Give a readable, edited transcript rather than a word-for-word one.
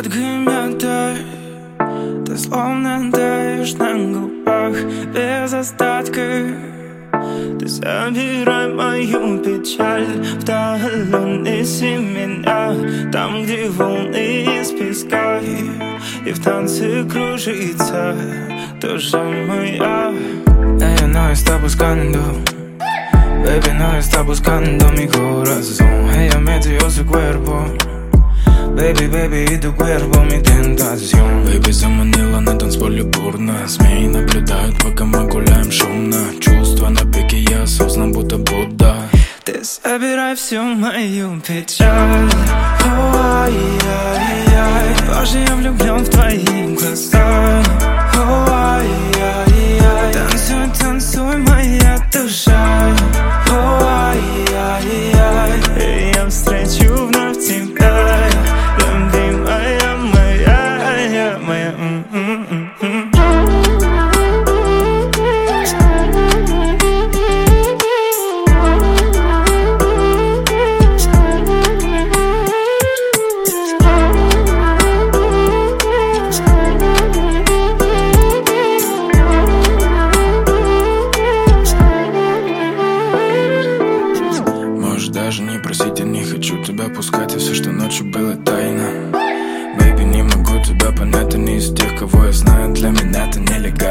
Сладкими дай, ты словно таешь на губах без остатка. Ты забирай мою печаль вдаль, неси меня там, где волны из песка, и в танце кружится душа моя. Ella no está buscando, baby, no está buscando mi corazón. Ella me dio su cuerpo, baby, baby, y tu cuerpo mi tentación. Baby, заманила на танцполе бурно. Змеи наблюдают, пока мы гуляем шумно. Чувства на пике, я осознан, будто Будда. Ты собирай всю мою печаль. Ой-ой-ой, боже, я влюблен в твои глаза. Ой-ой-ой, танцуй, танцуй, моя душа. Ой-ой-ой, я встречу вновь тебя, любимая моя, моя. Даже не просить, я не хочу тебя пускать, и все, что ночью было тайна. Baby, не могу тебя понять, ты не из тех, кого я знаю, для меня это нелегально.